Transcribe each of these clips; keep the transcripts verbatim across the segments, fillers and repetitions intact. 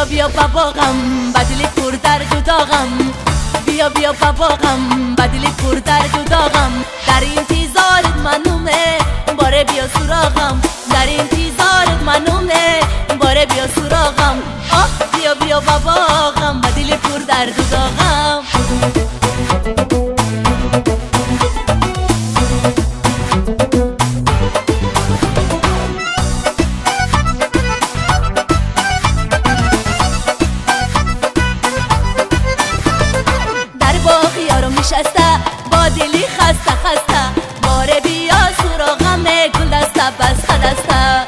بیا بیا باباغم بدلی پر درد و داغم، بیا بیا باباغم بدلی پر درد و داغم. در این تیزارت منومه باره بیا سراغم، در این تیزارت منومه باره بیا سراغم. آه بیا بیا باباغم بدلی پر درد و داغم. نشسته با دلی خسته خسته باره بیا سراغم گل دسته بسته دسته.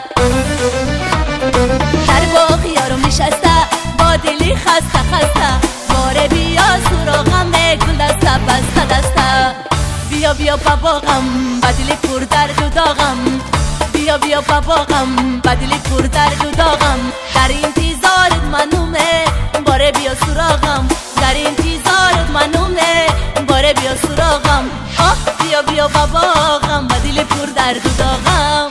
در باغ یارم نشسته با دلی خسته خسته باره بیا سراغم گل دسته بسته دسته. بیا بیا باباغم بدلی پر درد و داغم، بیا بیا باباغم بدلی پر درد و داغم. در این تیزارت منومه باره بیا سراغم، در این تیزارت منومه باره بیا سراغم. آه بیا بیا باباغم بدل پر درد و داغم.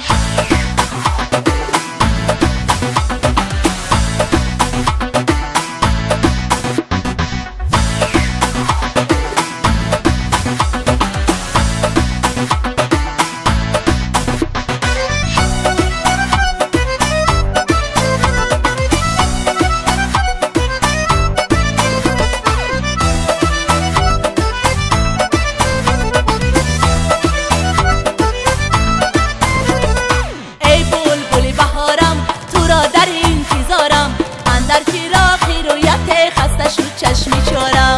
چشمی چارم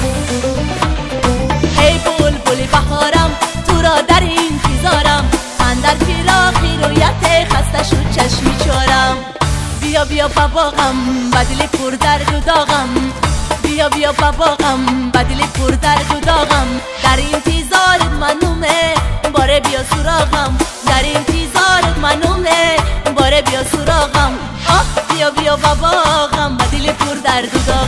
ای بلبل بهارم تو را در انتظارم، من در فراقی رویت خسته شد چشمی چارم. بیا بیا باباغم بدل پر درد و داغم، بیا بیا باباغم بدل پر درد و داغم. در انتظارت منومه باره بیا سراغم، در انتظارت منومه باره بیا سراغم. آه بیا بیا باباغم بدل پر درد و داغم.